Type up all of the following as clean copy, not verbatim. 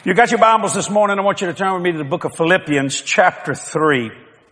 You got your Bibles this morning. I want you to turn with me to the book of Philippians chapter 3.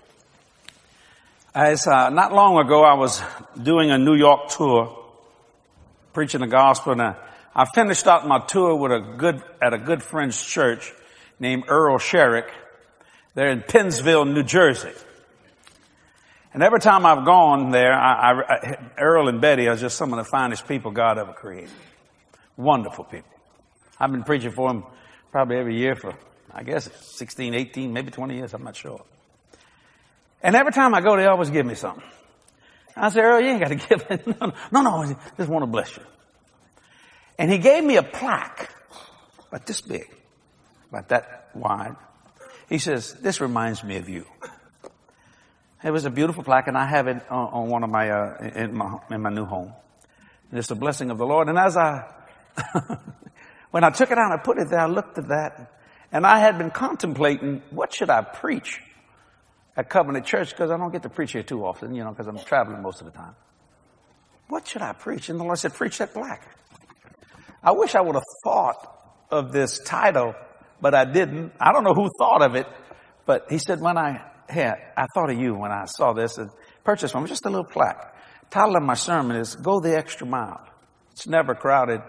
Not long ago, I was doing a New York tour, preaching the gospel, and I finished out my tour at a good friend's church named Earl Sherrick. They're in Pennsville, New Jersey. And every time I've gone there, Earl and Betty are just some of the finest people God ever created. Wonderful people. I've been preaching for them probably every year for, I guess, 16, 18, maybe 20 years. I'm not sure. And every time I go, they always give me something. I say, Earl, you ain't got to give it. No, just want to bless you. And he gave me a plaque, about this big, about that wide. He says, this reminds me of you. It was a beautiful plaque, and I have it on one of my, in my new home. And it's a blessing of the Lord. And as when I took it out, I put it there, I looked at that, and I had been contemplating, what should I preach at Covenant Church? Because I don't get to preach here too often, because I'm traveling most of the time. What should I preach? And the Lord said, preach that plaque. I wish I would have thought of this title, but I didn't. I don't know who thought of it, but he said, I thought of you when I saw this and purchased one, just a little plaque. The title of my sermon is, Go the Extra Mile. It's never crowded.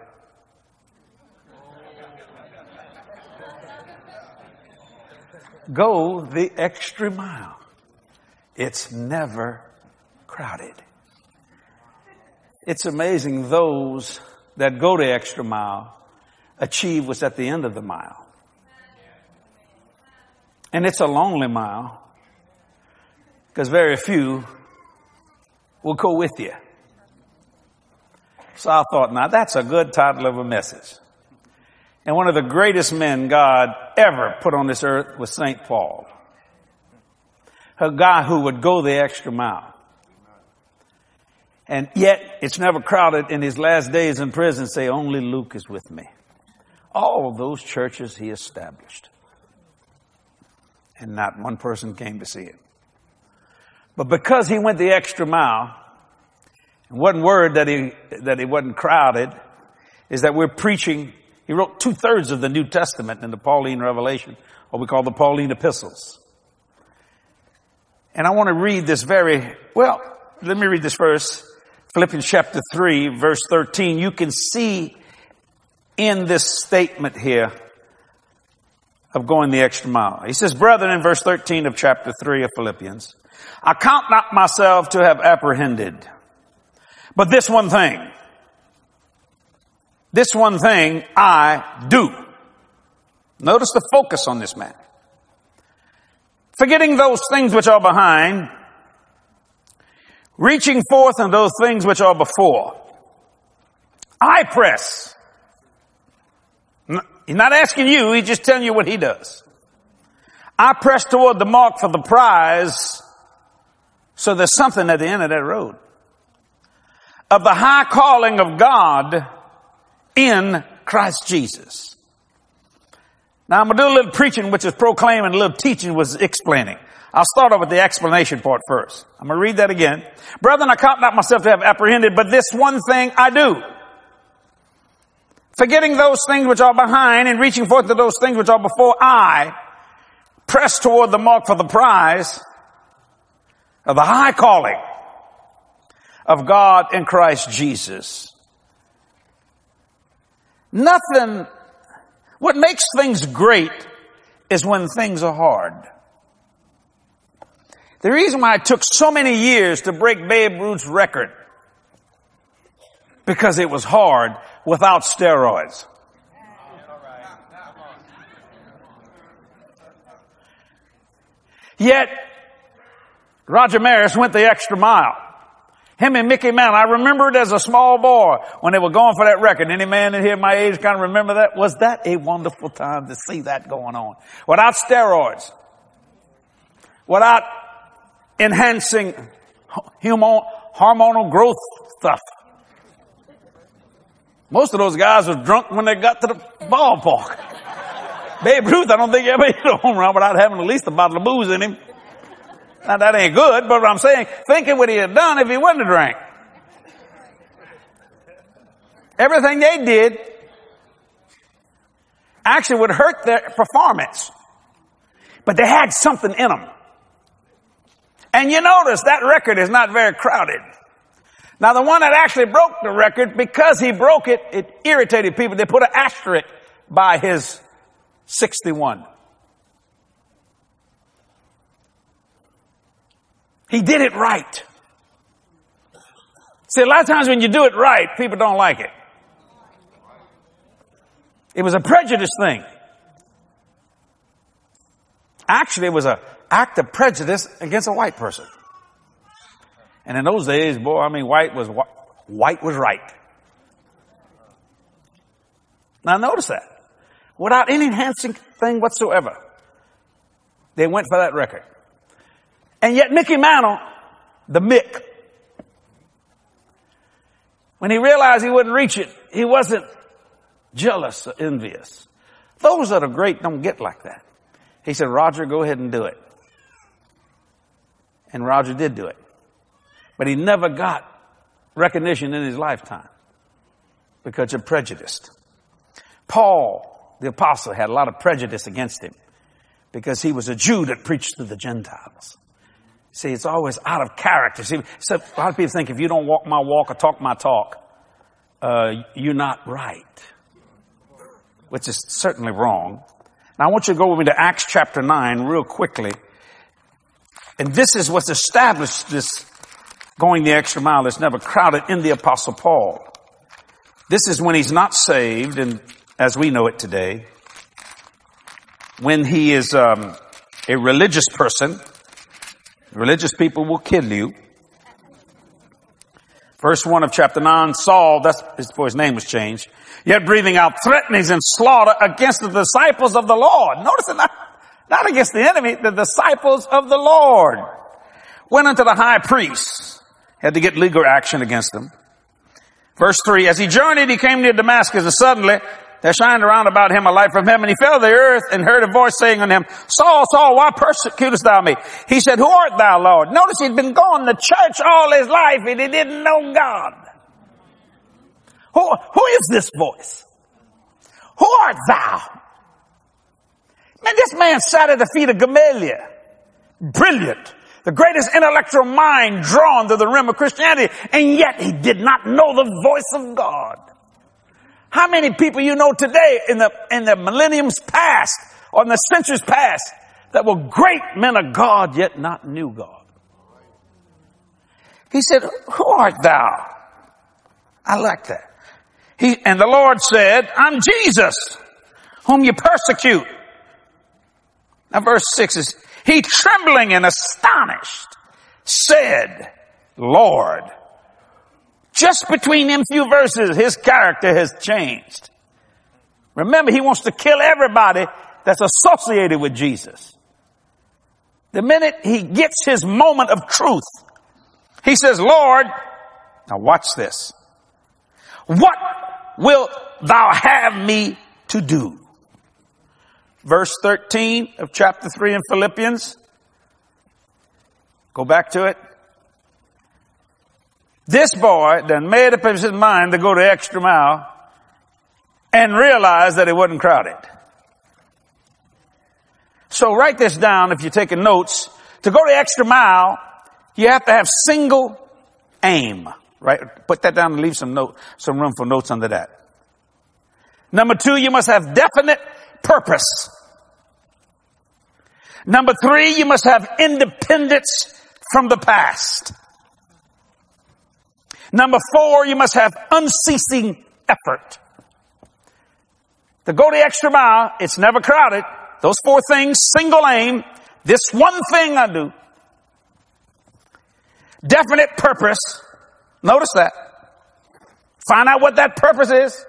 Go the extra mile. It's never crowded. It's amazing those that go the extra mile achieve what's at the end of the mile. And it's a lonely mile because very few will go with you. So I thought, now that's a good title of a message. And one of the greatest men God ever put on this earth was St. Paul. A guy who would go the extra mile. And yet it's never crowded. In his last days in prison, say, only Luke is with me. All of those churches he established. And not one person came to see it. But because he went the extra mile, and one word that he wasn't crowded is that we're preaching. He wrote 2/3 of the New Testament in the Pauline Revelation, what we call the Pauline epistles. And I want to read this let me read this verse. Philippians chapter 3, verse 13. You can see in this statement here of going the extra mile. He says, brethren, in verse 13 of chapter 3 of Philippians, I count not myself to have apprehended, but this one thing I do. Notice the focus on this man. Forgetting those things which are behind, reaching forth on those things which are before. I press. He's not asking you, he's just telling you what he does. I press toward the mark for the prize. So there's something at the end of that road. Of the high calling of God in Christ Jesus. Now I'm going to do a little preaching, which is proclaiming, a little teaching was explaining. I'll start off with the explanation part first. I'm going to read that again. Brethren, I count not myself to have apprehended, but this one thing I do. Forgetting those things which are behind and reaching forth to those things which are before, I press toward the mark for the prize of the high calling of God in Christ Jesus. What makes things great is when things are hard. The reason why it took so many years to break Babe Ruth's record, because it was hard without steroids. Yet, Roger Maris went the extra mile. Him and Mickey Mantle. I remember it as a small boy when they were going for that record. Any man in here my age kind of remember that? Was that a wonderful time to see that going on? Without steroids. Without enhancing hormonal growth stuff. Most of those guys were drunk when they got to the ballpark. Babe Ruth, I don't think he ever hit a home run without having at least a bottle of booze in him. Now that ain't good, but what I'm saying, thinking what he had done if he wouldn't have drank. Everything they did actually would hurt their performance. But they had something in them. And you notice that record is not very crowded. Now the one that actually broke the record, because he broke it, it irritated people. They put an asterisk by his 61. He did it right. See, a lot of times when you do it right, people don't like it. It was a prejudice thing. Actually, it was an act of prejudice against a white person. And in those days, boy, I mean, white was right. Now notice that. Without any enhancing thing whatsoever, they went for that record. And yet Mickey Mantle, the Mick, when he realized he wouldn't reach it, he wasn't jealous or envious. Those that are great don't get like that. He said, Roger, go ahead and do it. And Roger did do it. But he never got recognition in his lifetime because you're prejudiced. Paul, the apostle, had a lot of prejudice against him because he was a Jew that preached to the Gentiles. See, it's always out of character. See, so a lot of people think if you don't walk my walk or talk my talk, you're not right, which is certainly wrong. Now, I want you to go with me to Acts chapter 9 real quickly. And this is what's established this going the extra mile that's never crowded in the Apostle Paul. This is when he's not saved, and as we know it today, when he is a religious person. Religious people will kill you. Verse 1 of chapter 9, Saul, that's before his name was changed, yet breathing out threatenings and slaughter against the disciples of the Lord. Notice it, not against the enemy, the disciples of the Lord. Went unto the high priest, had to get legal action against them. Verse 3, as he journeyed, he came near Damascus, and suddenly there shined around about him a light from heaven. He fell to the earth and heard a voice saying unto him, Saul, Saul, why persecutest thou me? He said, who art thou, Lord? Notice he'd been going to church all his life and he didn't know God. Who is this voice? Who art thou? Man, this man sat at the feet of Gamaliel. Brilliant. The greatest intellectual mind drawn to the rim of Christianity. And yet he did not know the voice of God. How many people you know today in the millenniums past or in the centuries past that were great men of God yet not knew God? He said, who art thou? I like that. And the Lord said, I'm Jesus, whom you persecute. Now verse 6 is, he trembling and astonished said, Lord. Just between them few verses, his character has changed. Remember, he wants to kill everybody that's associated with Jesus. The minute he gets his moment of truth, he says, Lord, now watch this. What wilt thou have me to do? Verse 13 of chapter 3 in Philippians. Go back to it. This boy then made up his mind to go the extra mile and realized that it wasn't crowded. So write this down if you're taking notes. To go the extra mile, you have to have single aim, right? Put that down and leave some room for notes under that. Number 2, you must have definite purpose. Number 3, you must have independence from the past. Number 4, you must have unceasing effort. To go the extra mile, it's never crowded. Those 4 things, single aim, this one thing I do. Definite purpose. Notice that. Find out what that purpose is.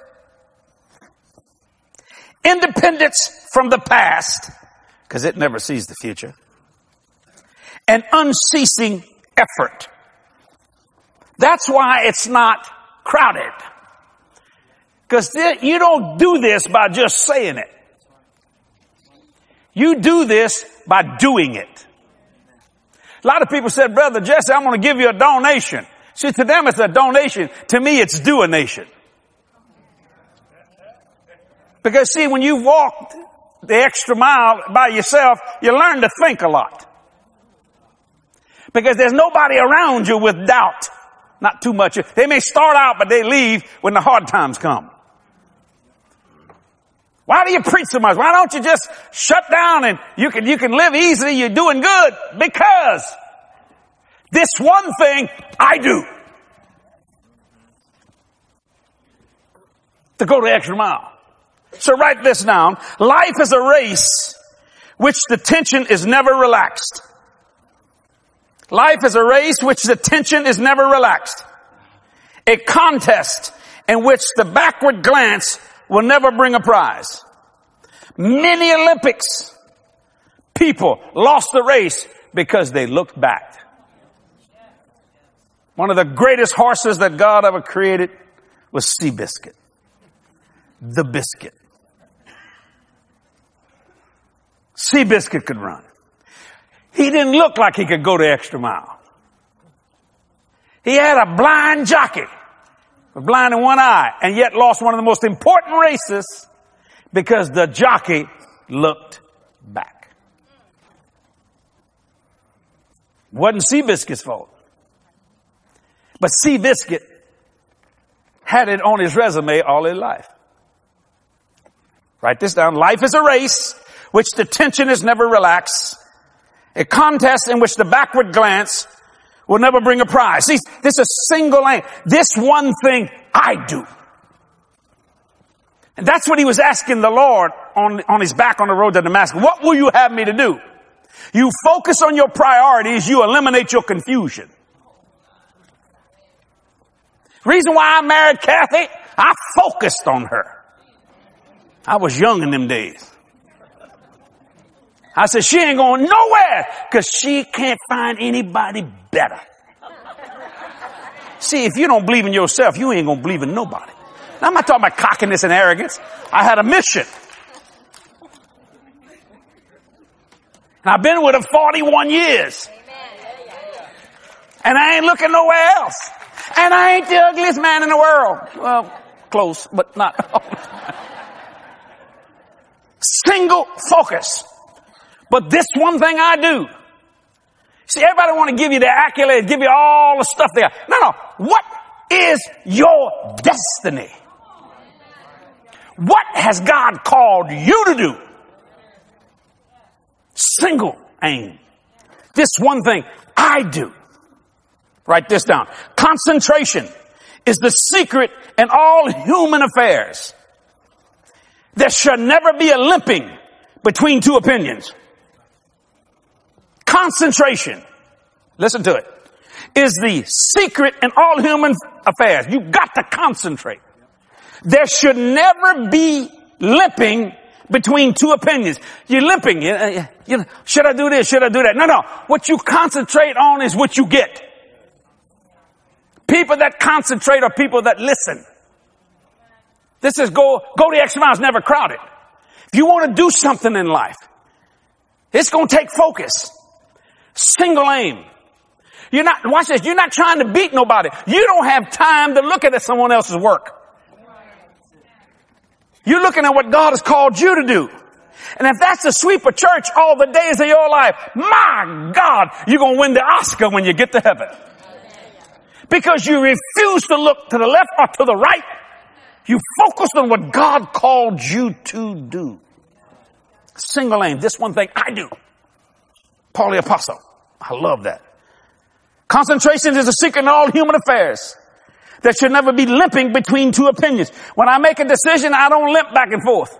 Independence from the past, because it never sees the future. And unceasing effort. That's why it's not crowded. Because you don't do this by just saying it. You do this by doing it. A lot of people said, Brother Jesse, I'm going to give you a donation. See, to them it's a donation. To me, it's do a nation. Because see, when you walk the extra mile by yourself, you learn to think a lot. Because there's nobody around you with doubt. Not too much. They may start out, but they leave when the hard times come. Why do you preach so much? Why don't you just shut down and you can live easily? You're doing good. Because this one thing I do. To go the extra mile. So write this down. Life is a race which the tension is never relaxed. Life is a race which the tension is never relaxed. A contest in which the backward glance will never bring a prize. Many Olympics people lost the race because they looked back. One of the greatest horses that God ever created was Seabiscuit. The biscuit. Seabiscuit could run. He didn't look like he could go the extra mile. He had a blind jockey, blind in one eye, and yet lost one of the most important races because the jockey looked back. Wasn't Seabiscuit's fault. But Seabiscuit had it on his resume all his life. Write this down. Life is a race which the tension is never relaxed. A contest in which the backward glance will never bring a prize. See, this is a single aim. This one thing I do. And that's what he was asking the Lord on his back on the road to Damascus. What will you have me to do? You focus on your priorities, you eliminate your confusion. Reason why I married Kathy, I focused on her. I was young in them days. I said, she ain't going nowhere because she can't find anybody better. See, if you don't believe in yourself, you ain't going to believe in nobody. Now, I'm not talking about cockiness and arrogance. I had a mission. And I've been with her 41 years. And I ain't looking nowhere else. And I ain't the ugliest man in the world. Well, close, but not. Single focus. But this one thing I do. See, everybody want to give you the accolades, give you all the stuff there. No. What is your destiny? What has God called you to do? Single aim. This one thing I do. Write this down. Concentration is the secret in all human affairs. There should never be a limping between two opinions. Concentration, listen to it, is the secret in all human affairs. You've got to concentrate. There should never be limping between two opinions. You're limping. Should I do this? Should I do that? No. What you concentrate on is what you get. People that concentrate are people that listen. This is go the extra mile. It's never crowded. If you want to do something in life, it's going to take focus. Single aim. Watch this, you're not trying to beat nobody. You don't have time to look at someone else's work. You're looking at what God has called you to do. And if that's to sweep a church all the days of your life, my God, you're going to win the Oscar when you get to heaven. Because you refuse to look to the left or to the right. You focus on what God called you to do. Single aim. This one thing I do. Paul the Apostle. I love that. Concentration is the secret in all human affairs. There should never be limping between two opinions. When I make a decision, I don't limp back and forth.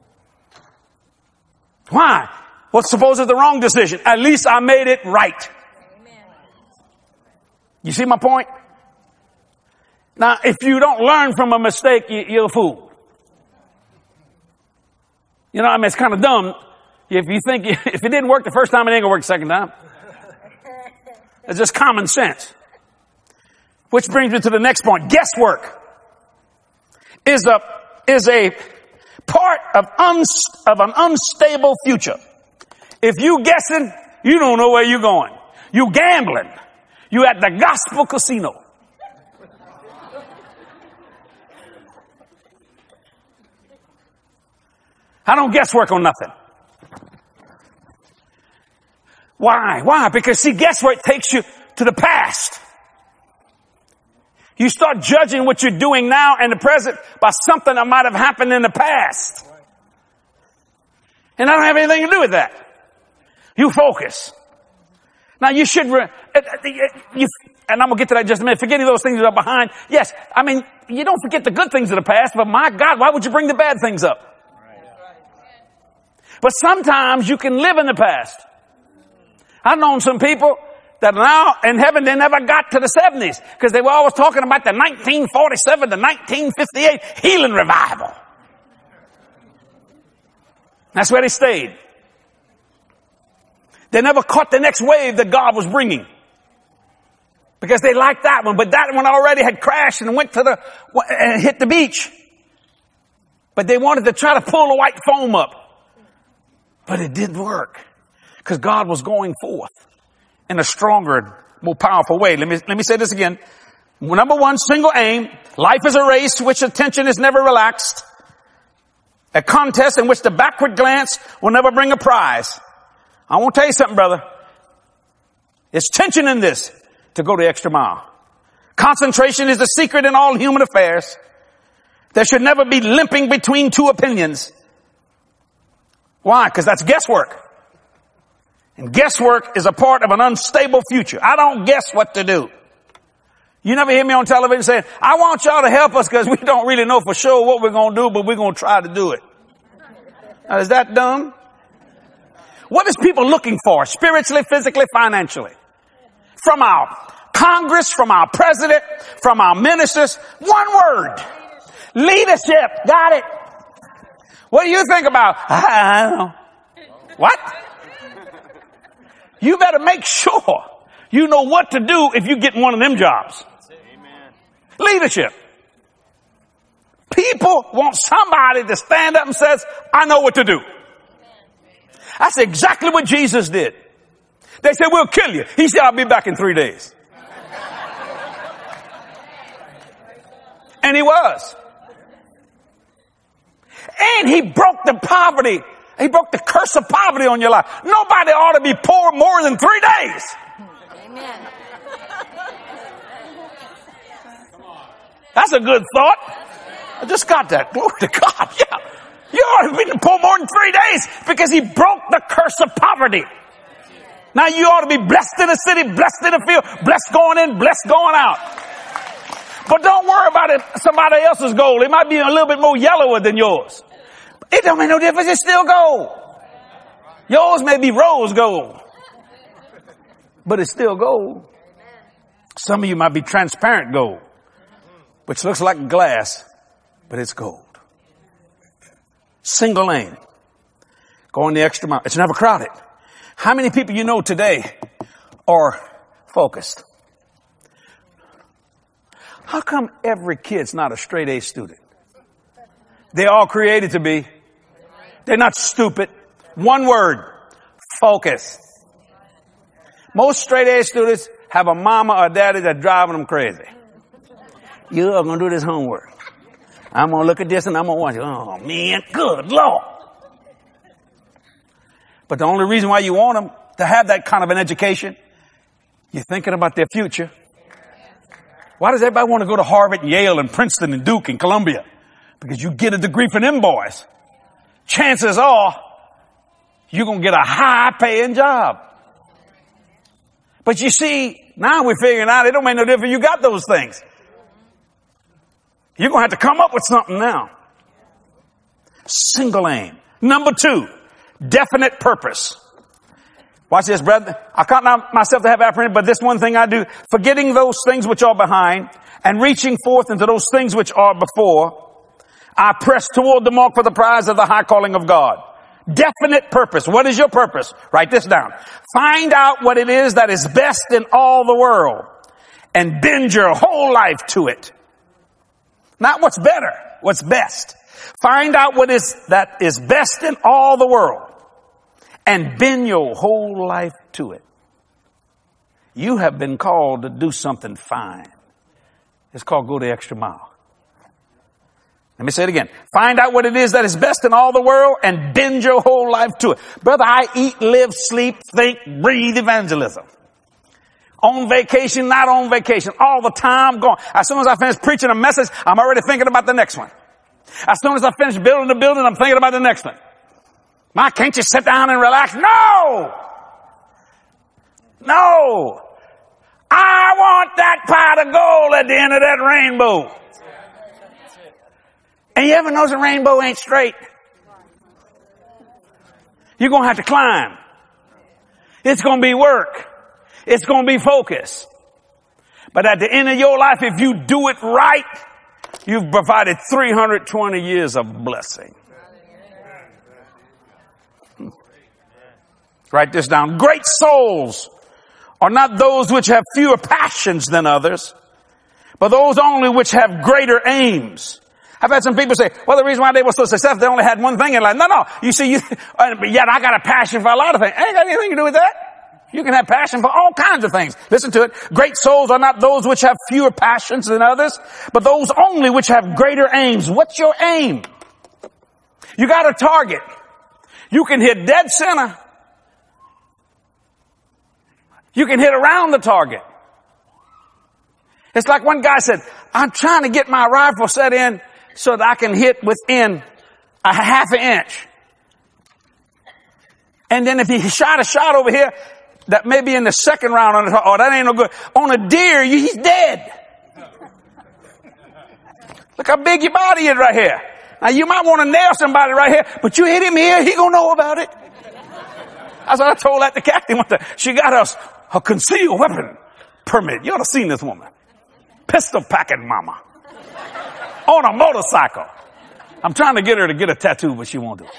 Why? Well, suppose it's the wrong decision. At least I made it right. Amen. You see my point? Now, if you don't learn from a mistake, you're a fool. You know, I mean, it's kind of dumb. If you think, if it didn't work the first time, it ain't gonna work the second time. It's just common sense. Which brings me to the next point. Guesswork is a part of an unstable future. If you guessing, you don't know where you're going. You gambling. You at the gospel casino. I don't guesswork on nothing. Why? Why? Because see, guesswork takes you to the past. You start judging what you're doing now in the present by something that might have happened in the past. And I don't have anything to do with that. You focus. Now you should, and I'm going to get to that in just a minute. Forgetting those things that are behind. Yes, I mean, you don't forget the good things of the past, but my God, why would you bring the bad things up? But sometimes you can live in the past. I've known some people that are now in heaven, they never got to the 70s because they were always talking about the 1947 to 1958 healing revival. That's where they stayed. They never caught the next wave that God was bringing because they liked that one, but that one already had crashed and went to and hit the beach. But they wanted to try to pull the white foam up, but it didn't work because God was going forth in a stronger, more powerful way. Let me say this again. Number one, single aim. Life is a race to which attention is never relaxed. A contest in which the backward glance will never bring a prize. I want to tell you something, brother. There's tension in this to go the extra mile. Concentration is the secret in all human affairs. There should never be limping between two opinions. Why? Because that's guesswork. And guesswork is a part of an unstable future. I don't guess what to do. You never hear me on television saying, I want y'all to help us because we don't really know for sure what we're going to do, but we're going to try to do it. Now, is that dumb? What is people looking for spiritually, physically, financially? From our Congress, from our president, from our ministers, one word. Leadership. Got it. What do you think about? I don't know. What? You better make sure you know what to do if you get one of them jobs. Amen. Leadership. People want somebody to stand up and says, I know what to do. That's exactly what Jesus did. They said, we'll kill you. He said, I'll be back in 3 days. And he was. And he broke the poverty. He broke the curse of poverty on your life. Nobody ought to be poor more than 3 days. Amen. That's a good thought. I just got that. Glory to God. Yeah. You ought to be poor more than 3 days because he broke the curse of poverty. Now you ought to be blessed in the city, blessed in the field, blessed going in, blessed going out. But don't worry about it. Somebody else's gold. It might be a little bit more yellower than yours. It don't make no difference. It's still gold. Yours may be rose gold, but it's still gold. Some of you might be transparent gold, which looks like glass, but it's gold. Single lane. Going the extra mile. It's never crowded. How many people you know today are focused? How come every kid's not a straight A student? They're all created to be. They're not stupid. One word. Focus. Most straight A students have a mama or daddy that's driving them crazy. You are going to do this homework. I'm going to look at this and I'm going to watch it. Oh man, good Lord. But the only reason why you want them to have that kind of an education, you're thinking about their future. Why does everybody want to go to Harvard, and Yale, and Princeton, and Duke, and Columbia? Because you get a degree from them boys. Chances are you're going to get a high-paying job. But you see, now we're figuring out it don't make no difference. You got those things. You're going to have to come up with something now. Single aim. Number 2, definite purpose. Watch this, brother. I count myself to have apprehended, but this one thing I do, forgetting those things which are behind and reaching forth into those things which are before, I press toward the mark for the prize of the high calling of God. Definite purpose. What is your purpose? Write this down. Find out what it is that is best in all the world and bend your whole life to it. Not what's better, what's best. Find out what that is best in all the world and bend your whole life to it. You have been called to do something fine. It's called go the extra mile. Let me say it again. Find out what it is that is best in all the world and bend your whole life to it. Brother, I eat, live, sleep, think, breathe evangelism. On vacation, not on vacation, all the time going. As soon as I finish preaching a message, I'm already thinking about the next one. As soon as I finish building the building, I'm thinking about the next one. Ma, can't you sit down and relax? No! No! I want that pot of gold at the end of that rainbow. And you ever notice a rainbow ain't straight? You're going to have to climb. It's going to be work. It's going to be focus. But at the end of your life, if you do it right, you've provided 320 years of blessing. Write this down. Great souls are not those which have fewer passions than others, but those only which have greater aims. I've had some people say, well, the reason why they were so successful, they only had one thing in life. No. You see, yet I got a passion for a lot of things. Ain't got anything to do with that. You can have passion for all kinds of things. Listen to it. Great souls are not those which have fewer passions than others, but those only which have greater aims. What's your aim? You got a target. You can hit dead center. You can hit around the target. It's like one guy said, I'm trying to get my rifle set in so that I can hit within a half an inch. And then if he shot a shot over here, that may be in the second round on it, oh, that ain't no good. On a deer, he's dead. Look how big your body is right here. Now you might want to nail somebody right here, but you hit him here, he gonna know about it. That's what I told that the captain one time. She got us a concealed weapon permit. You ought to seen this woman. Pistol packing mama. On a motorcycle. I'm trying to get her to get a tattoo, but she won't do it.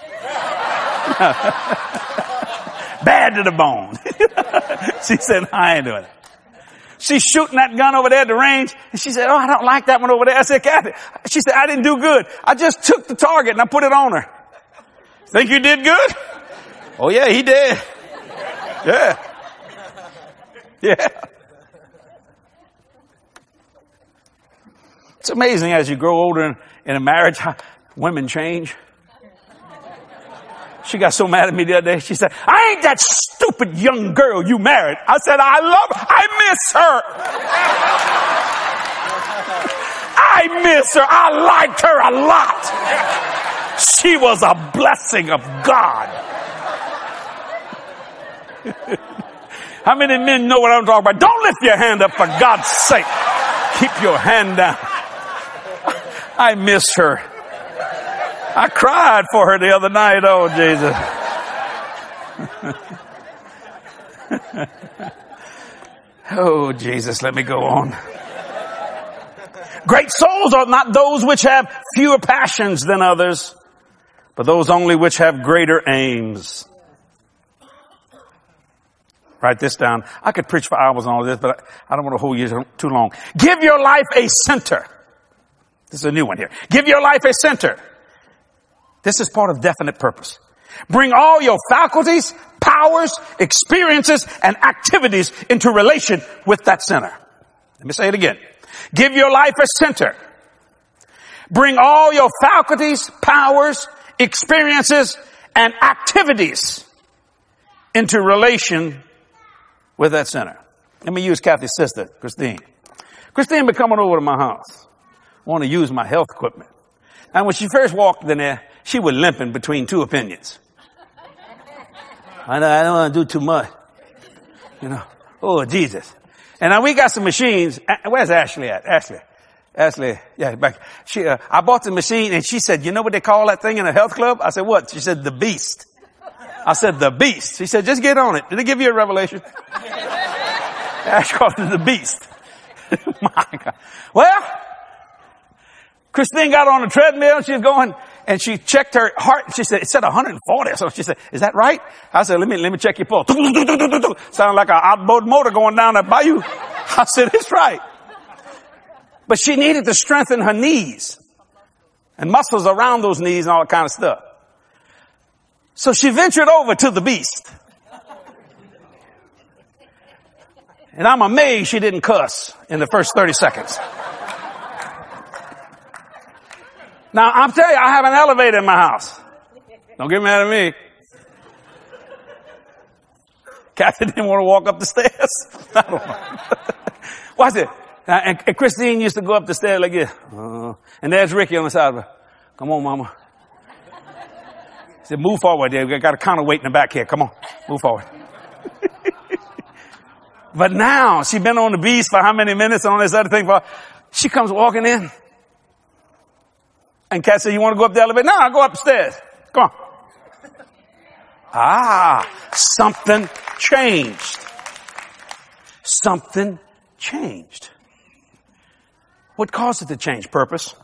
Bad to the bone. She said, I ain't doing it. She's shooting that gun over there at the range. And she said, oh, I don't like that one over there. I said, Kathy. She said, I didn't do good. I just took the target and I put it on her. Think you did good? Oh yeah, he did. Yeah. Yeah. It's amazing as you grow older in a marriage, how women change. She got so mad at me the other day. She said, I ain't that stupid young girl you married. I said, I love her. I miss her. I miss her. I liked her a lot. She was a blessing of God. How many men know what I'm talking about? Don't lift your hand up for God's sake. Keep your hand down. I miss her. I cried for her the other night. Oh, Jesus. Oh, Jesus, let me go on. Great souls are not those which have fewer passions than others, but those only which have greater aims. Write this down. I could preach for hours on all this, but I don't want to hold you too long. Give your life a center. This is a new one here. Give your life a center. This is part of definite purpose. Bring all your faculties, powers, experiences, and activities into relation with that center. Let me say it again. Give your life a center. Bring all your faculties, powers, experiences, and activities into relation with that center. Let me use Kathy's sister, Christine. Christine been coming over to my house. Want to use my health equipment. And when she first walked in there, she was limping between two opinions. I don't want to do too much. You know. Oh, Jesus. And now we got some machines. Where's Ashley at? Ashley. Yeah, back. I bought the machine and she said, you know what they call that thing in a health club? I said, what? She said, the beast. I said, the beast. She said, just get on it. Did they give you a revelation? Ash called it the beast. My God. Well, Christine got on the treadmill. She was going and she checked her heart. She said, it said 140. So she said, is that right? I said, let me check your pulse. Sounded like an outboard motor going down the bayou. I said, it's right. But she needed to strengthen her knees and muscles around those knees and all that kind of stuff. So she ventured over to the beast. And I'm amazed she didn't cuss in the first 30 seconds. Now, I'm telling you, I have an elevator in my house. Don't get mad at me. Kathy didn't want to walk up the stairs. I don't know. Watch it. And Christine used to go up the stairs like this. And there's Ricky on the side of her. Come on, mama. He said, move forward there. We got a counterweight in the back here. Come on. Move forward. But now, she's been on the beast for how many minutes on this other thing? She comes walking in. And Kat said, you want to go up the elevator? No, I'll go upstairs. Come on. Something changed. Something changed. What caused it to change? Purpose.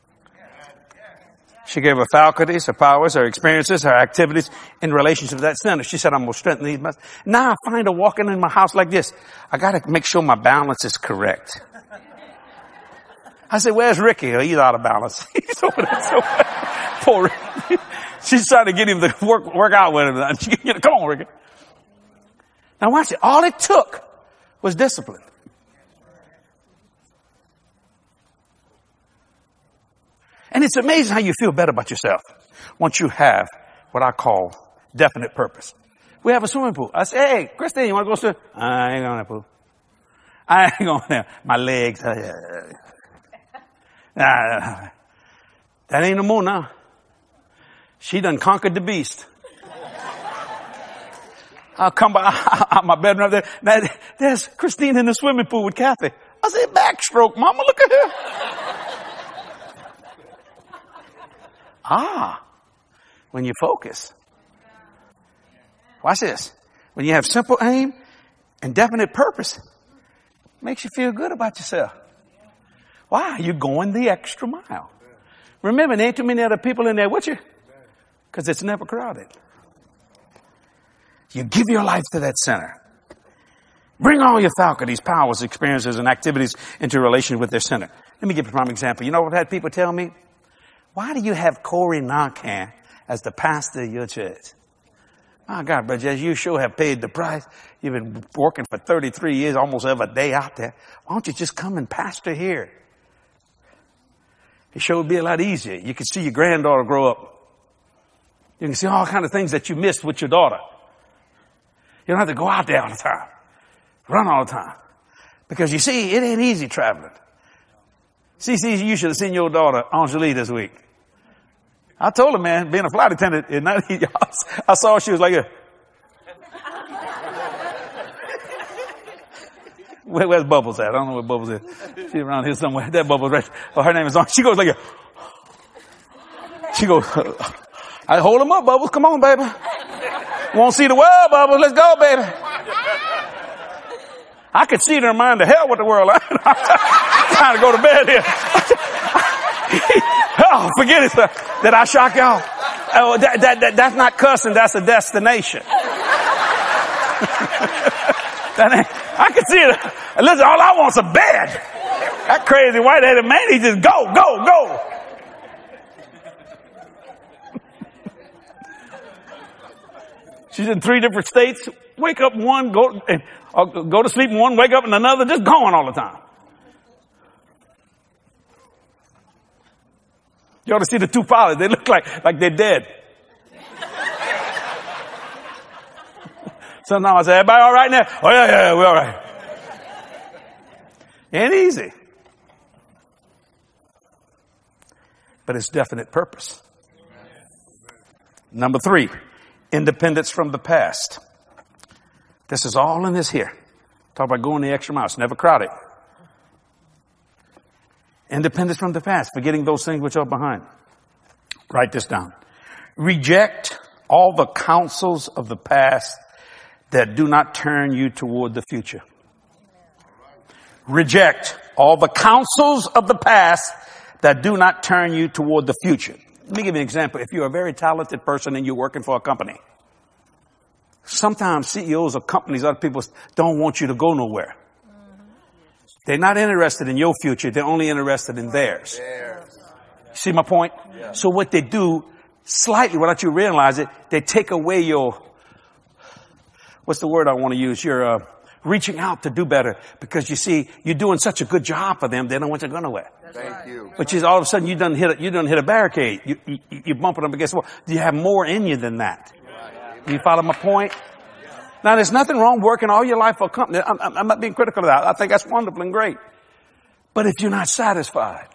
She gave her faculties, her powers, her experiences, her activities in relationship to that center. She said, I'm going to strengthen these muscles. Now I find her walking in my house like this. I got to make sure my balance is correct. I said, where's Ricky? Oh, he's out of balance. He's over there somewhere. Poor Ricky. She's trying to get him to work out with him. She can come on, Ricky. Now watch it. All it took was discipline. And it's amazing how you feel better about yourself once you have what I call definite purpose. We have a swimming pool. I say, hey, Christine, you want to go swim? I ain't going to that pool. I ain't going there. My legs. That ain't no more now. She done conquered the beast. I'll come by out my bedroom up there. Now, there's Christine in the swimming pool with Kathy. I said, backstroke, mama, look at her. When you focus. Watch this. When you have simple aim and definite purpose, it makes you feel good about yourself. Why? You're going the extra mile. Remember, there ain't too many other people in there with you because it's never crowded. You give your life to that center. Bring all your faculties, powers, experiences, and activities into relation with their center. Let me give you a prime example. You know what I've had people tell me? Why do you have Corey Narcan as the pastor of your church? My God, brother, you sure have paid the price. You've been working for 33 years, almost every day out there. Why don't you just come and pastor here? It sure would be a lot easier. You can see your granddaughter grow up. You can see all kinds of things that you missed with your daughter. You don't have to go out there all the time. Run all the time. Because you see, it ain't easy traveling. CC, you should have seen your daughter, Angelique, this week. I told her, man, being a flight attendant, I saw her, she was like, where's Bubbles at? I don't know where Bubbles is. She's around here somewhere. That Bubbles right. Oh, her name is on. She goes like, she goes, I hold him up, Bubbles. Come on, baby. Want to see the world, Bubbles? Let's go, baby. I could see in her mind, the hell with the world. I'm trying to go to bed here. Oh, forget it, sir. Did I shock y'all? Oh, that's not cussing. That's a destination. I can see it. Listen, all I want's a bed. That crazy white-headed man, he just go, go, go. She's in 3 different states. Wake up in one, go to sleep in one, wake up in another, just going all the time. You ought to see the 2 pilots. They look like they're dead. Sometimes I say, everybody all right now? Oh, yeah, we're all right. Ain't easy. But it's definite purpose. Number 3, independence from the past. This is all in this here. Talk about going the extra mile. It's never crowded. Independence from the past, forgetting those things which are behind. Write this down. Reject all the counsels of the past that do not turn you toward the future. Reject all the counsels of the past that do not turn you toward the future. Let me give you an example. If you're a very talented person and you're working for a company, sometimes CEOs of companies, other people don't want you to go nowhere. They're not interested in your future. They're only interested in theirs. See my point? Yeah. So what they do, slightly without you realize it, they take away your, what's the word I want to use? Your reaching out to do better. Because you see, you're doing such a good job for them, they don't want you to go nowhere. Thank you. Which is all of a sudden you done hit a barricade. You bumping up against the wall. You have more in you than that. You follow my point? Now there's nothing wrong working all your life for a company. I'm not being critical of that. I think that's wonderful and great. But if you're not satisfied,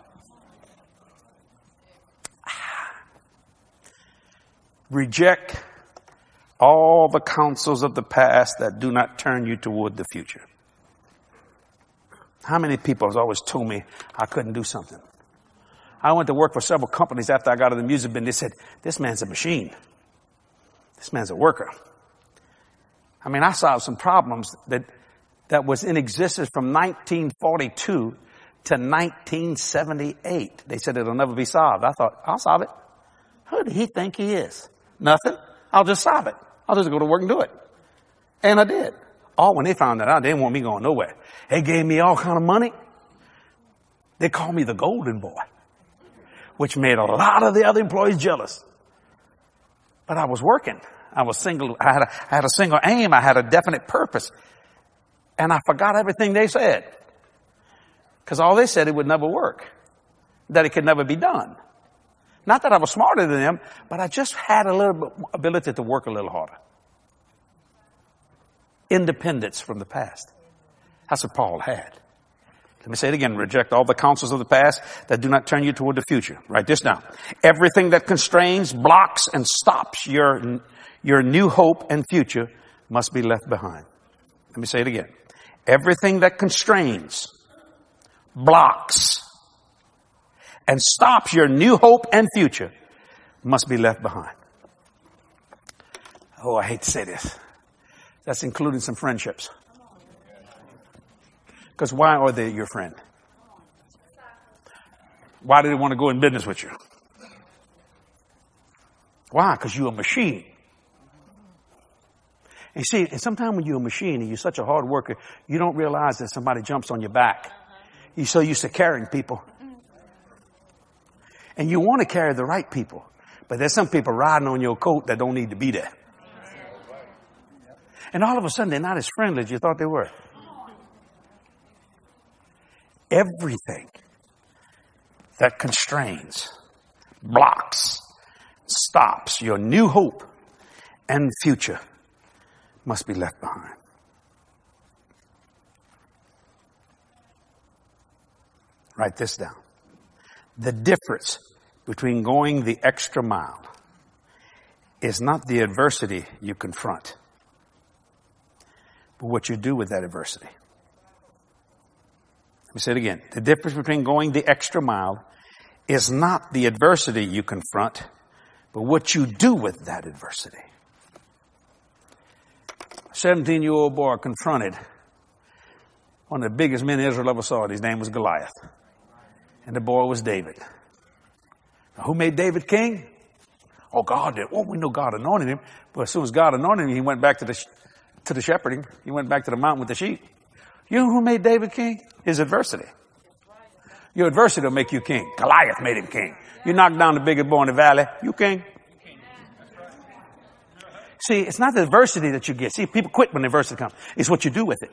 reject all the counsels of the past that do not turn you toward the future. How many people have always told me I couldn't do something? I went to work for several companies after I got out of the music business. They said, this man's a machine. This man's a worker. I mean, I solved some problems that was in existence from 1942 to 1978. They said it'll never be solved. I thought, I'll solve it. Who did he think he is? Nothing. I'll just solve it. I'll just go to work and do it. And I did. Oh, when they found that out, they didn't want me going nowhere. They gave me all kind of money. They called me the golden boy, which made a lot of the other employees jealous. But I was working. I was single. I had a single aim. I had a definite purpose. And I forgot everything they said. Because all they said, it would never work. That it could never be done. Not that I was smarter than them, but I just had a little bit ability to work a little harder. Independence from the past. That's what Paul had. Let me say it again. Reject all the counsels of the past that do not turn you toward the future. Write this down. Everything that constrains, blocks, and stops your new hope and future must be left behind. Let me say it again. Everything that constrains, blocks, and stops your new hope and future must be left behind. Oh, I hate to say this. That's including some friendships. Because why are they your friend? Why do they want to go in business with you? Why? Because you're a machine. And see, and sometimes when you're a machine and you're such a hard worker, you don't realize that somebody jumps on your back. You're so used to carrying people. And you want to carry the right people. But there's some people riding on your coat that don't need to be there. And all of a sudden, they're not as friendly as you thought they were. Everything that constrains, blocks, stops your new hope and future must be left behind. Write this down. The difference between going the extra mile is not the adversity you confront, but what you do with that adversity. Let me say it again. The difference between going the extra mile is not the adversity you confront, but what you do with that adversity. A 17-year-old boy confronted one of the biggest men Israel ever saw. His name was Goliath. And the boy was David. Now, who made David king? Oh, God did. Oh, we know God anointed him. But as soon as God anointed him, he went back to the shepherding. He went back to the mountain with the sheep. You know who made David king? His adversity. Your adversity will make you king. Goliath made him king. You knock down the biggest boy in the valley, you king. See, it's not the adversity that you get. See, people quit when adversity comes. It's what you do with it.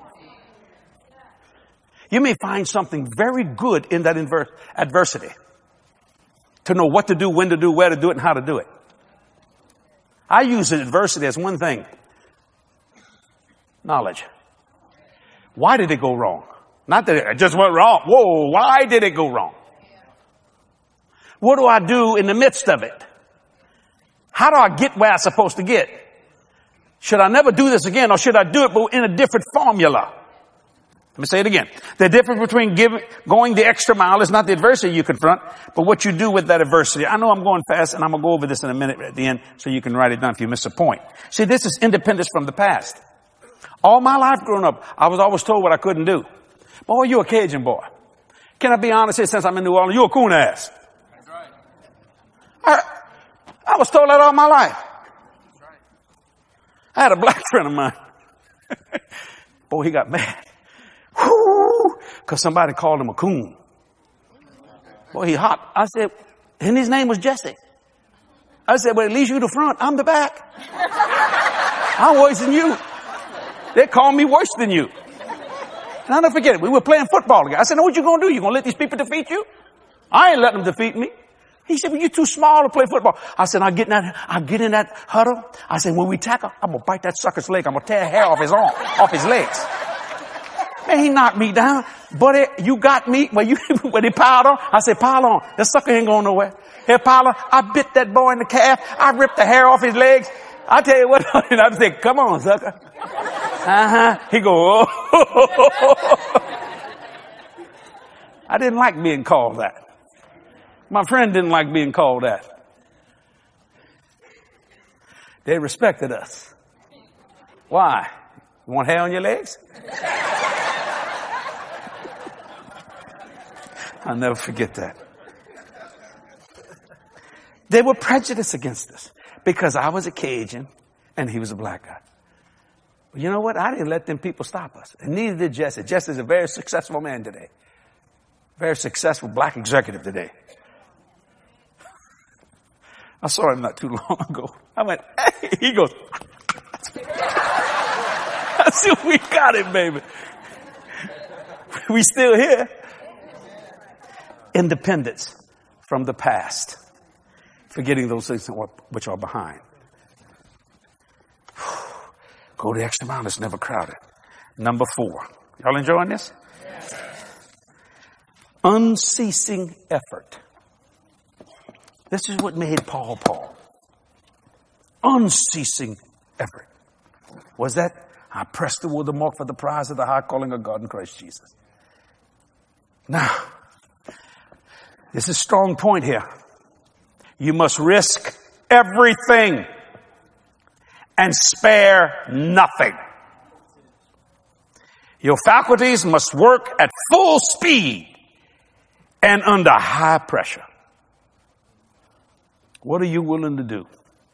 You may find something very good in that adversity. To know what to do, when to do, where to do it, and how to do it. I use adversity as one thing. Knowledge. Why did it go wrong? Not that it just went wrong. Whoa, why did it go wrong? What do I do in the midst of it? How do I get where I'm supposed to get? Should I never do this again, or should I do it but in a different formula? Let me say it again. The difference between going the extra mile is not the adversity you confront, but what you do with that adversity. I know I'm going fast, and I'm going to go over this in a minute at the end so you can write it down if you miss a point. See, this is independence from the past. All my life growing up, I was always told what I couldn't do. Boy, you're a Cajun boy. Can I be honest here, since I'm in New Orleans? You're a coon ass. That's right. I was told that all my life. That's right. I had a black friend of mine. Boy, he got mad. Because somebody called him a coon. Boy, he hot. I said, and his name was Jesse. I said, well, at least you the front. I'm the back. I'm worse than you. They call me worse than you. And I'll never forget it. We were playing football together. I said, "No, what you going to do? You going to let these people defeat you?" "I ain't letting them defeat me." He said, "Well, you're too small to play football." I said, I'll get in that huddle. I said, when we tackle, I'm going to bite that sucker's leg. I'm going to tear hair off his arm, off his legs. Man, he knocked me down. Buddy, you got me. When he piled on, I said, "Pile on. That sucker ain't going nowhere." Here, pile on. I bit that boy in the calf. I ripped the hair off his legs. I tell you what, and I said, "Come on, sucker." He go, "Oh." I didn't like being called that. My friend didn't like being called that. They respected us. Why? You want hair on your legs? I'll never forget that. They were prejudiced against us because I was a Cajun and he was a black guy. But you know what? I didn't let them people stop us. And neither did Jesse. Jesse's a very successful man today. Very successful black executive today. I saw him not too long ago. I went, "Hey," he goes, I said, "We got it, baby. We still here." Independence from the past. Forgetting those things which are behind. Go the extra mile. It's never crowded. Number 4. Y'all enjoying this? Yes. Unceasing effort. This is what made Paul Paul. Unceasing effort. Was that? I pressed toward the mark for the prize of the high calling of God in Christ Jesus. Now, this is a strong point here. You must risk everything and spare nothing. Your faculties must work at full speed and under high pressure. What are you willing to do?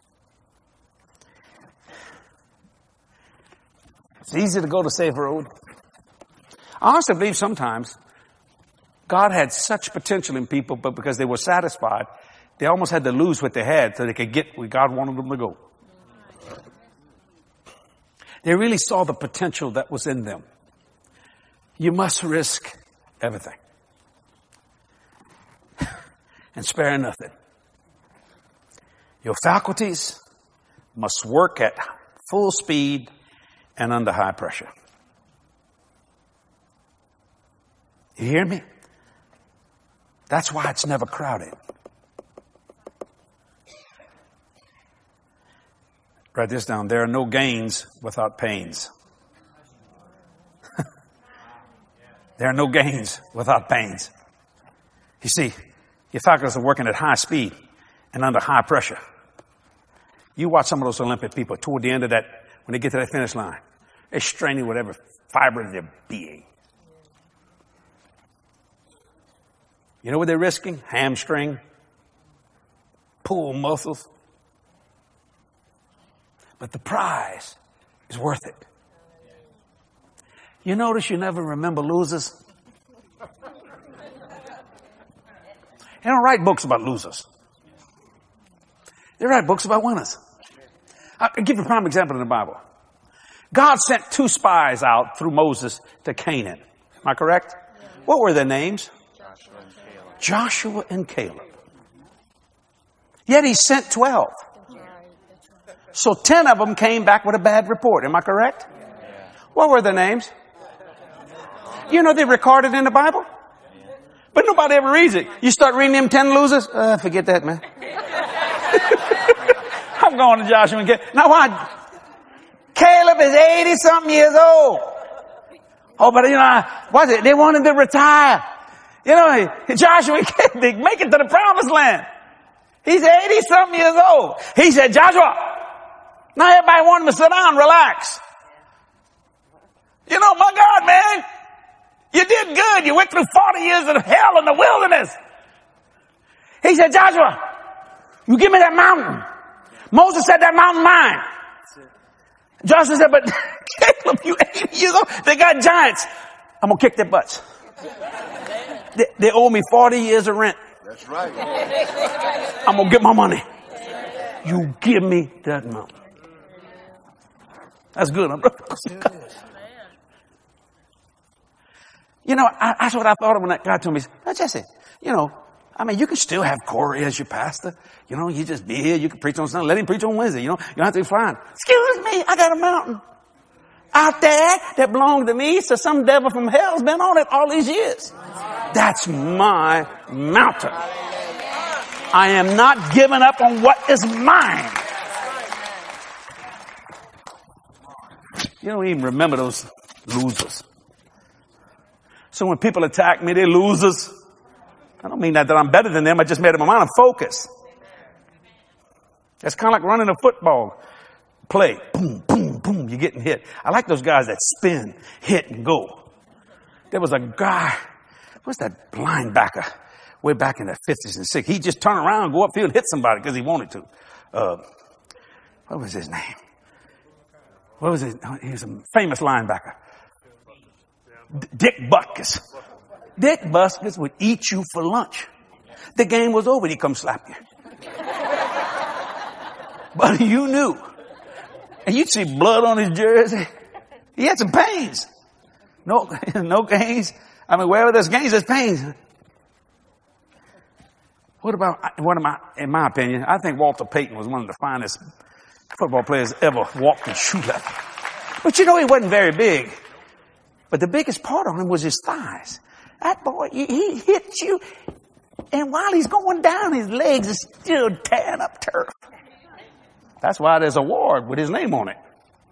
It's easy to go the safe road. I honestly believe sometimes God had such potential in people, but because they were satisfied, they almost had to lose what they had so they could get where God wanted them to go. They really saw the potential that was in them. You must risk everything and spare nothing. Your faculties must work at full speed and under high pressure. You hear me? That's why it's never crowded. Write this down. There are no gains without pains. There are no gains without pains. You see, your faculties are working at high speed and under high pressure. You watch some of those Olympic people toward the end of that, when they get to that finish line, they're straining whatever fiber of their being. You know what they're risking? Hamstring, pull muscles. But the prize is worth it. You notice you never remember losers? They don't write books about losers. They write books about winners. I'll give you a prime example in the Bible. God sent 2 spies out through Moses to Canaan. Am I correct? Yeah. What were their names? Joshua and Caleb. Yet he sent 12. So 10 of them came back with a bad report. Am I correct? Yeah. What were their names? You know they're recorded in the Bible. But nobody ever reads it. You start reading them 10 losers? Forget that, man. I'm going to Joshua and Caleb. Now why? Caleb is 80-something years old. Oh, but you know, what's it? They wanted to retire. You know, Joshua and Caleb, they make it to the promised land. He's 80-something years old. He said, "Joshua, now everybody wanted him to sit down, relax. You know, my God, man, you did good. You went through 40 years of hell in the wilderness." He said, "Joshua, you give me that mountain." Moses said, "That mountain mine." Joshua said, "But Caleb, you 80 years old. They got giants. I'm going to kick their butts. They owe me 40 years of rent. That's right. I'm going to get my money. You give me that mountain." That's good, huh, brother? You know, that's what I thought of when that guy told me. Now, Jesse, you know, I mean, you can still have Corey as your pastor. You know, you just be here. You can preach on Sunday. Let him preach on Wednesday. You know, you don't have to be flying. Excuse me, I got a mountain out there that belongs to me. So some devil from hell's been on it all these years. That's my mountain. I am not giving up on what is mine. You don't even remember those losers. So when people attack me, they're losers. I don't mean that I'm better than them. I just made up my mind. I'm focused. It's kind of like running a football play. Boom, boom, boom. You're getting hit. I like those guys that spin, hit, and go. There was a guy, what's that linebacker, way back in the 50s and 60s. He just turned around, go upfield, and hit somebody because he wanted to. What was his name? What was it? He was a famous linebacker. Dick Butkus. Dick Butkus would eat you for lunch. The game was over, he'd come slap you. But you knew. And you'd see blood on his jersey. He had some pains. No gains. I mean, wherever there's gains, there's pains. In my opinion, I think Walter Payton was one of the finest football players ever walked and shoot at. But you know, he wasn't very big. But the biggest part on him was his thighs. That boy, he hits you, and while he's going down, his legs are still tearing up turf. That's why there's a award with his name on it.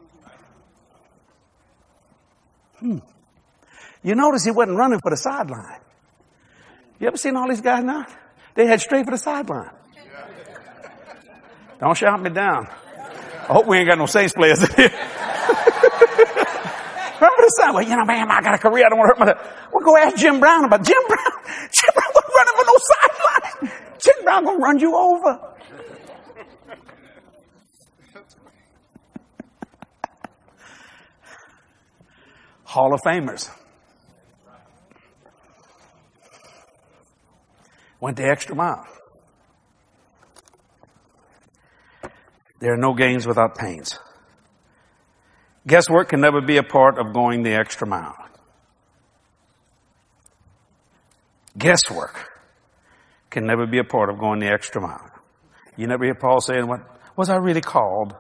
You notice he wasn't running for the sideline. You ever seen all these guys now? They head straight for the sideline. Don't shout me down. I hope we ain't got no Saints players in here. Remember the sign? Well, you know, man, I got a career. I don't want to hurt myself. We'll go ask Jim Brown about Jim Brown. Jim Brown wasn't running for no sideline. Jim Brown gonna run you over. Hall of Famers. Went the extra mile. There are no gains without pains. Guesswork can never be a part of going the extra mile. Guesswork can never be a part of going the extra mile. You never hear Paul saying, "What was I really called?"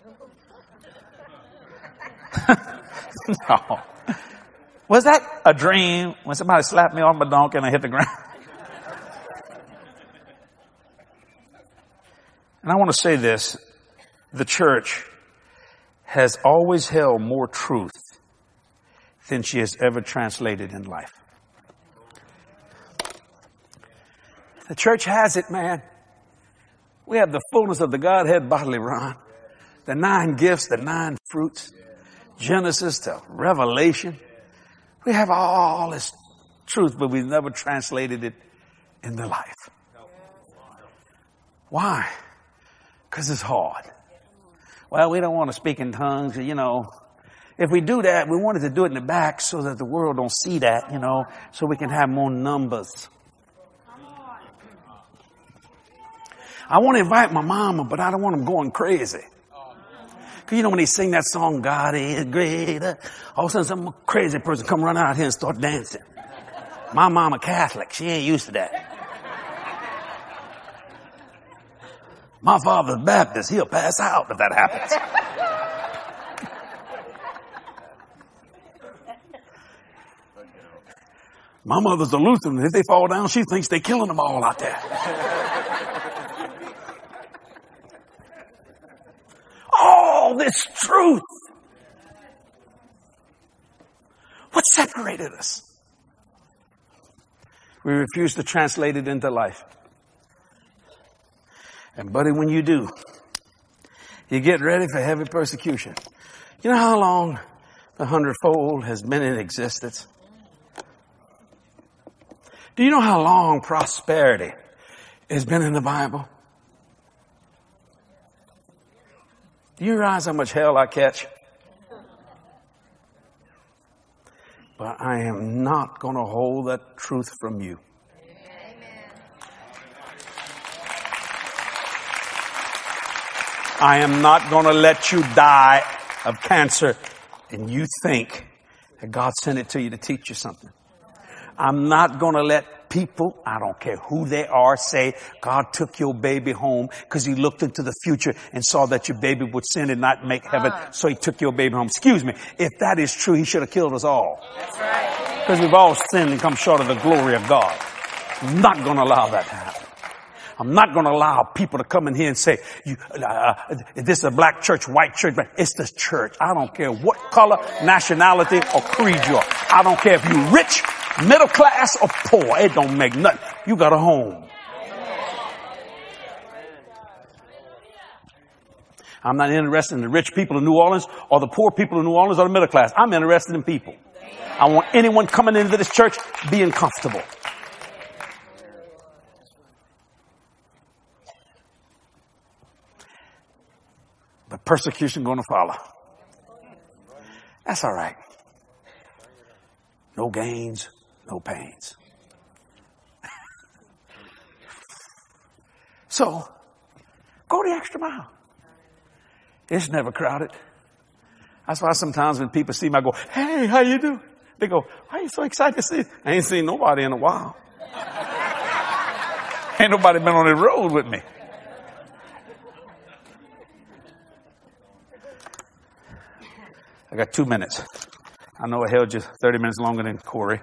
No. Was that a dream when somebody slapped me on my donkey and I hit the ground? And I want to say this. The church has always held more truth than she has ever translated in life. The church has it, man. We have the fullness of the Godhead bodily, Ron. The 9 gifts, the 9 fruits, Genesis to Revelation. We have all this truth, but we've never translated it into life. Why? Because it's hard. Well, we don't want to speak in tongues, you know. If we do that, we wanted to do it in the back so that the world don't see that, you know, so we can have more numbers. I want to invite my mama, but I don't want them going crazy. Because you know when they sing that song, God is greater, all of a sudden some crazy person come run out here and start dancing. My mama Catholic, she ain't used to that. My father's Baptist, he'll pass out if that happens. My mother's a Lutheran. If they fall down, she thinks they're killing them all out there. All this truth. What separated us? We refuse to translate it into life. And buddy, when you do, you get ready for heavy persecution. You know how long the 100-fold has been in existence? Do you know how long prosperity has been in the Bible? Do you realize how much hell I catch? But I am not going to hold that truth from you. I am not going to let you die of cancer and you think that God sent it to you to teach you something. I'm not going to let people, I don't care who they are, say God took your baby home because he looked into the future and saw that your baby would sin and not make heaven. So he took your baby home. Excuse me. If that is true, he should have killed us all. That's right. Because we've all sinned and come short of the glory of God. I'm not going to allow that to happen. I'm not going to allow people to come in here and say, this is a black church, white church, but it's the church. I don't care what color, nationality, or creed you are. I don't care if you're rich, middle class, or poor. It don't make nothing. You got a home. I'm not interested in the rich people of New Orleans or the poor people of New Orleans or the middle class. I'm interested in people. I want anyone coming into this church being comfortable. But persecution going to follow. That's all right. No gains, no pains. So, go the extra mile. It's never crowded. That's why sometimes when people see me, I go, hey, how you doing? They go, why are you so excited to see you? I ain't seen nobody in a while. Ain't nobody been on the road with me. I got 2 minutes. I know I held you 30 minutes longer than Corey.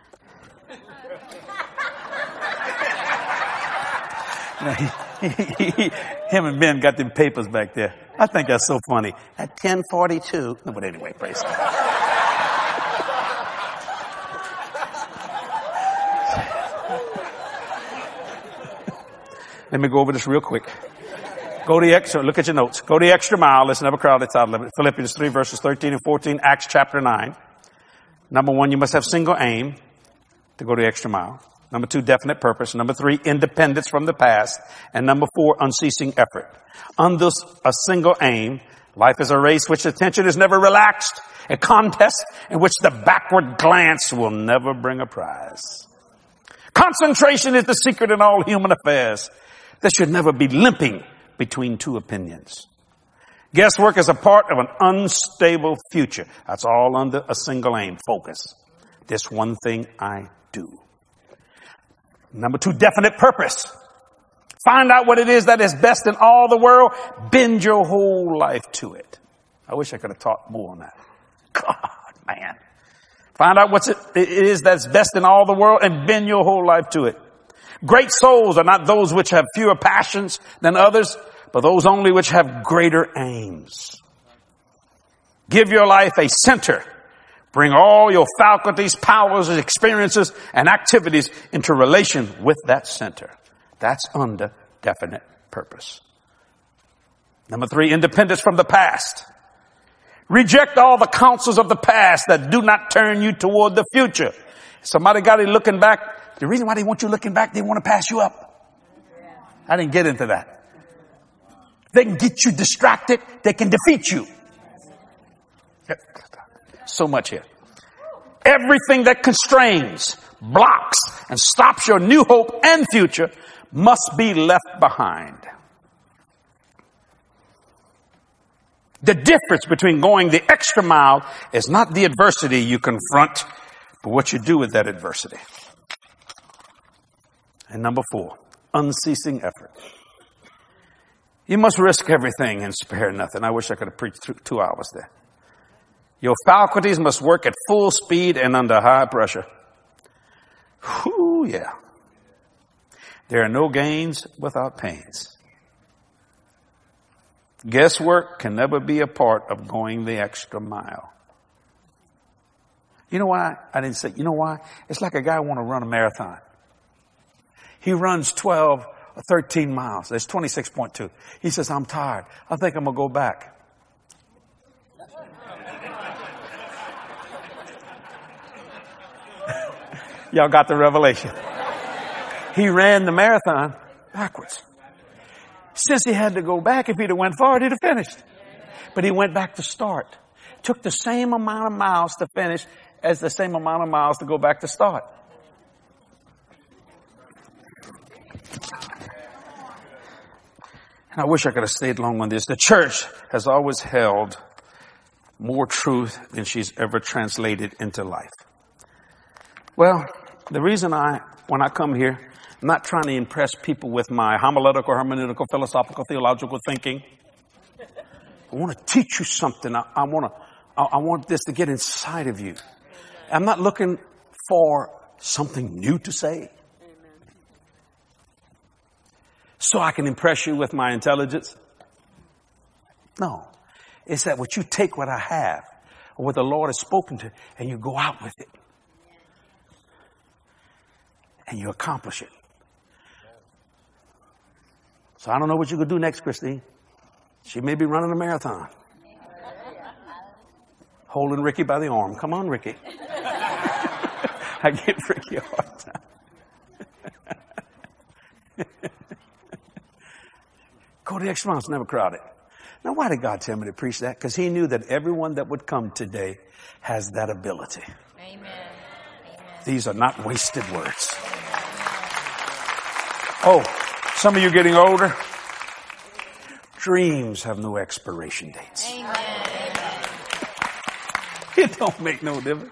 Him and Ben got them papers back there. I think that's so funny. At 10:42. No, but anyway, praise God. Let me go over this real quick. Go the extra, look at your notes. Go the extra mile. Let's never crowd the title of it. Philippians 3 verses 13 and 14. Acts chapter 9. Number 1, you must have single aim to go the extra mile. Number 2, definite purpose. Number 3, independence from the past. And number 4, unceasing effort. Under a single aim, life is a race which attention is never relaxed. A contest in which the backward glance will never bring a prize. Concentration is the secret in all human affairs. There should never be limping between two opinions. Guesswork is a part of an unstable future. That's all under a single aim. Focus. This one thing I do. Number 2, definite purpose. Find out what it is that is best in all the world. Bend your whole life to it. I wish I could have taught more on that. God, man. Find out what it is that's best in all the world and bend your whole life to it. Great souls are not those which have fewer passions than others, but those only which have greater aims. Give your life a center. Bring all your faculties, powers, experiences, and activities into relation with that center. That's under definite purpose. Number 3, independence from the past. Reject all the counsels of the past that do not turn you toward the future. Somebody got you looking back. The reason why they want you looking back, they want to pass you up. I didn't get into that. They can get you distracted. They can defeat you. So much here. Everything that constrains, blocks, and stops your new hope and future must be left behind. The difference between going the extra mile is not the adversity you confront, but what you do with that adversity. And number 4, unceasing effort. You must risk everything and spare nothing. I wish I could have preached 2 hours there. Your faculties must work at full speed and under high pressure. Whew, yeah. There are no gains without pains. Guesswork can never be a part of going the extra mile. You know why? I didn't say, you know why? It's like a guy want to run a marathon. He runs 12 or 13 miles. That's 26.2. He says, I'm tired. I think I'm going to go back. Y'all got the revelation. He ran the marathon backwards. Since he had to go back, if he'd have went forward, he'd have finished. But he went back to start. Took the same amount of miles to finish as the same amount of miles to go back to start. And I wish I could have stayed long on this. The church has always held more truth than she's ever translated into life. Well, The reason when I come here, I'm not trying to impress people with my homiletical, hermeneutical, philosophical, theological thinking. I want to teach you something. I want this to get inside of you. I'm not looking for something new to say. So I can impress you with my intelligence. No. It's that what you take what I have, or what the Lord has spoken to, and you go out with it. And you accomplish it. So I don't know what you're going to do next, Christine. She may be running a marathon. Holding Ricky by the arm. Come on, Ricky. I give Ricky a hard time. Go the extra mile, it's never crowded. Now, why did God tell me to preach that? Because he knew that everyone that would come today has that ability. Amen. These are not wasted words. Oh, some of you getting older. Dreams have no expiration dates. Amen. It don't make no difference.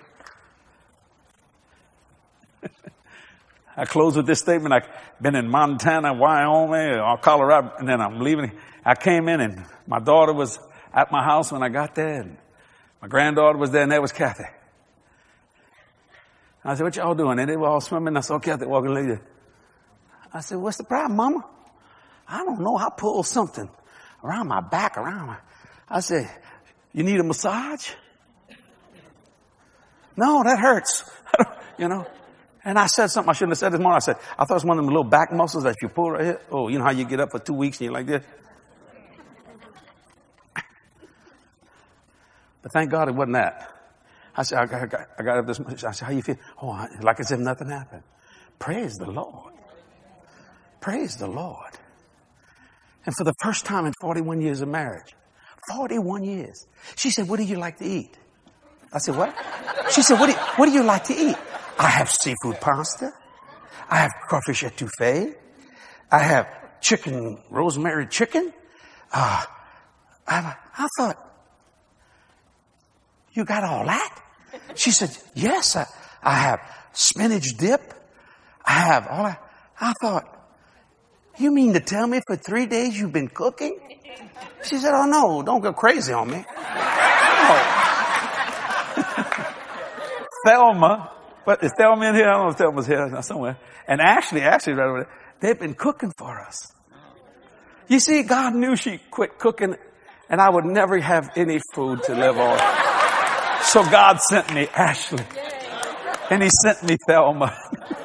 I close with this statement. I've been in Montana, Wyoming, or Colorado, and then I'm leaving. I came in and my daughter was at my house when I got there, and my granddaughter was there, and there was Kathy. I said, what y'all doing? And they were all swimming. I saw Kathy walking later. I said, what's the problem, Mama? I don't know. I pulled something around my back, I said, you need a massage? No, that hurts. You know. And I said something I shouldn't have said this morning. I said, I thought it was one of them little back muscles that you pull right here. Oh, you know how you get up for 2 weeks and you're like this? But thank God it wasn't that. I said, I got up this much. I said, how you feel? Oh, like as if nothing happened. Praise the Lord. Praise the Lord. And for the first time in 41 years of marriage, 41 years, she said, what do you like to eat? I said, what? She said, what do you like to eat? I have seafood pasta. I have crawfish etouffee. I have chicken, rosemary chicken. I thought, you got all that? She said, yes, I have spinach dip. I have all that. I thought, you mean to tell me for 3 days you've been cooking? She said, oh no, don't go crazy on me. Oh. Thelma. But is Thelma in here? I don't know if Thelma's here somewhere. And actually, right over there, they've been cooking for us. You see, God knew she quit cooking and I would never have any food to live on. So God sent me Ashley. And he sent me Thelma.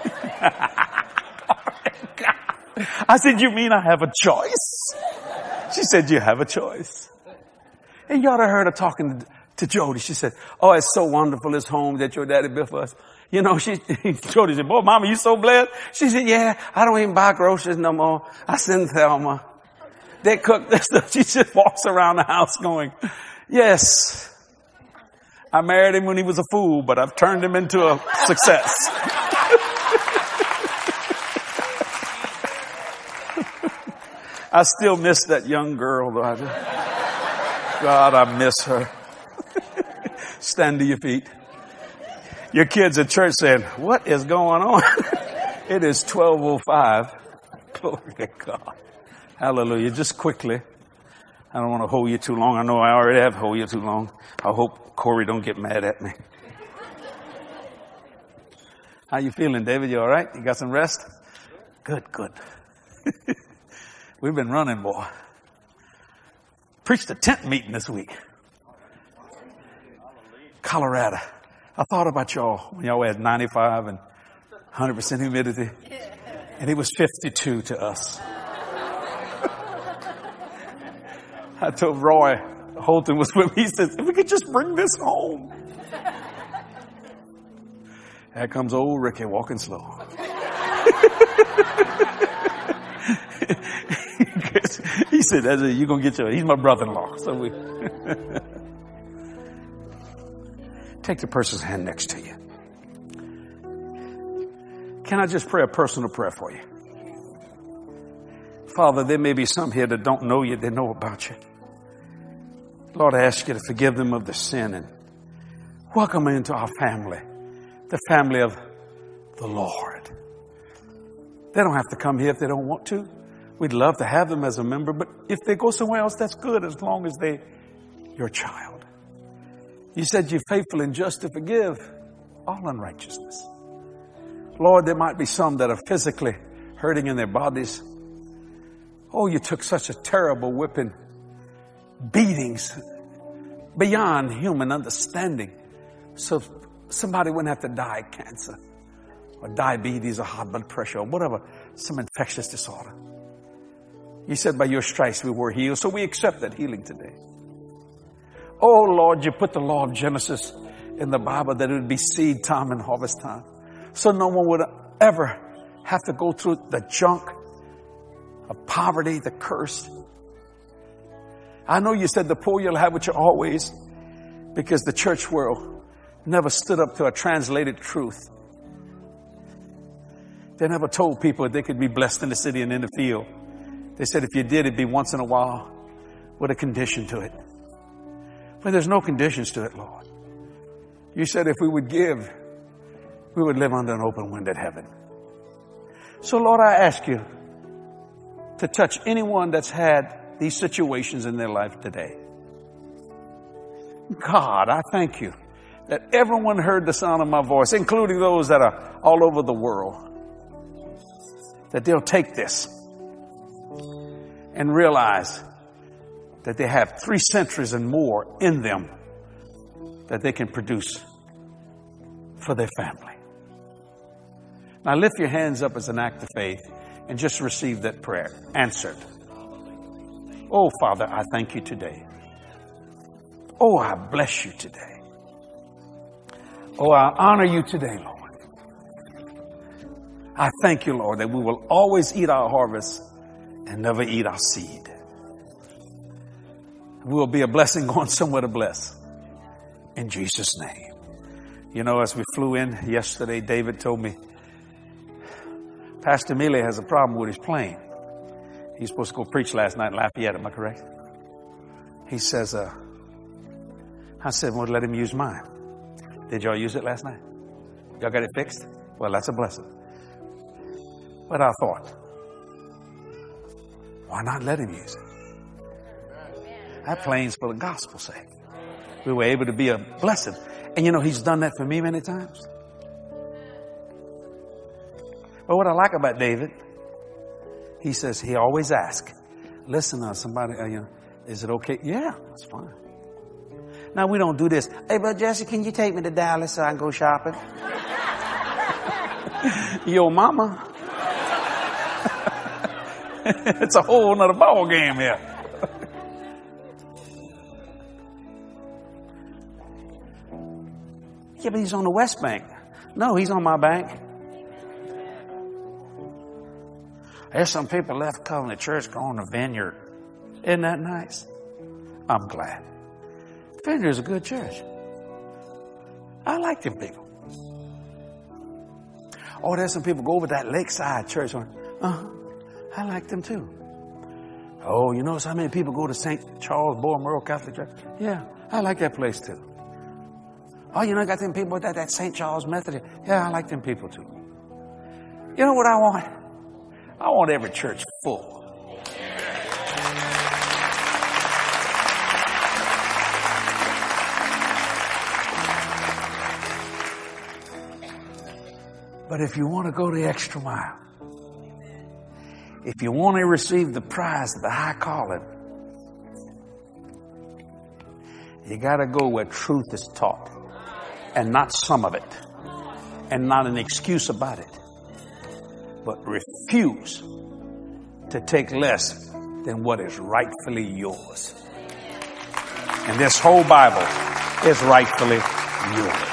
I said, you mean I have a choice? She said, you have a choice. And you ought to heard her talking to Jody. She said, oh, it's so wonderful, this home that your daddy built for us. You know, Jody said, boy, Mama, you so blessed. She said, yeah, I don't even buy groceries no more. I send Thelma. They cook this stuff. She just walks around the house going, yes, I married him when he was a fool, but I've turned him into a success. I still miss that young girl, though. God, I miss her. Stand to your feet. Your kids at church saying, what is going on? It is 12:05. Glory to God. Hallelujah. Just quickly. I don't want to hold you too long. I know I already have hold you too long. I hope Corey don't get mad at me. How you feeling, David? You all right? You got some rest? Good. We've been running, boy. Preached a tent meeting this week. Colorado. I thought about y'all when y'all had 95 and 100% humidity. And it was 52 to us. I told Roy Holton was with me. He says, if we could just bring this home. Here comes old Ricky walking slow. He said, you're going to get he's my brother-in-law. So we take the person's hand next to you. Can I just pray a personal prayer for you? Father, there may be some here that don't know you, they know about you. Lord, I ask you to forgive them of their sin and welcome them into our family, the family of the Lord. They don't have to come here if they don't want to. We'd love to have them as a member, but if they go somewhere else, that's good as long as they're your child. You said you're faithful and just to forgive all unrighteousness. Lord, there might be some that are physically hurting in their bodies. Oh, you took such a terrible whipping, beatings beyond human understanding, so somebody wouldn't have to die of cancer or diabetes or high blood pressure or whatever, some infectious disorder. You said by your stripes we were healed, so we accept that healing today. Oh Lord, you put the law of Genesis in the Bible that it would be seed time and harvest time, so no one would ever have to go through the junk of poverty, the curse. I know you said the poor you'll have with you always, because the church world never stood up to a translated truth. They never told people they could be blessed in the city and in the field. They said if you did, it'd be once in a while with a condition to it. But there's no conditions to it, Lord. You said if we would give, we would live under an open windowed heaven. So Lord, I ask you to touch anyone that's had these situations in their life today. God, I thank you that everyone heard the sound of my voice, including those that are all over the world, that they'll take this and realize that they have 3 centuries and more in them that they can produce for their family. Now lift your hands up as an act of faith and just receive that prayer answered. Oh, Father, I thank you today. Oh, I bless you today. Oh, I honor you today, Lord. I thank you, Lord, that we will always eat our harvest and never eat our seed. We will be a blessing going somewhere to bless. In Jesus' name. You know, as we flew in yesterday, David told me, Pastor Mealy has a problem with his plane. He's supposed to go preach last night in Lafayette, am I correct? He says, I said, well, let him use mine. Did y'all use it last night? Y'all got it fixed? Well, that's a blessing. But I thought, why not let him use it? That plane's for the gospel's sake. We were able to be a blessing. And you know, he's done that for me many times. But what I like about David, he says he always asks, listen, somebody, is it okay? Yeah, that's fine. Now, we don't do this. Hey, Brother Jesse, can you take me to Dallas so I can go shopping? Yo, mama. It's a whole nother ball game here. Yeah, but he's on the West Bank. No, he's on my bank. There's some people left Covenant Church going to Vineyard. Isn't that nice? I'm glad. Vineyard is a good church. I like them people. Oh, there's some people go over to that Lakeside Church. I like them too. Oh, you notice how many people go to St. Charles Borromeo Catholic Church? Yeah, I like that place too. Oh, you know, I got them people at that St. Charles Methodist. Yeah, I like them people too. You know what I want? I want every church full. But if you want to go the extra mile, if you want to receive the prize of the high calling, you got to go where truth is taught. And not some of it. And not an excuse about it. But refuse to take less than what is rightfully yours. And this whole Bible is rightfully yours.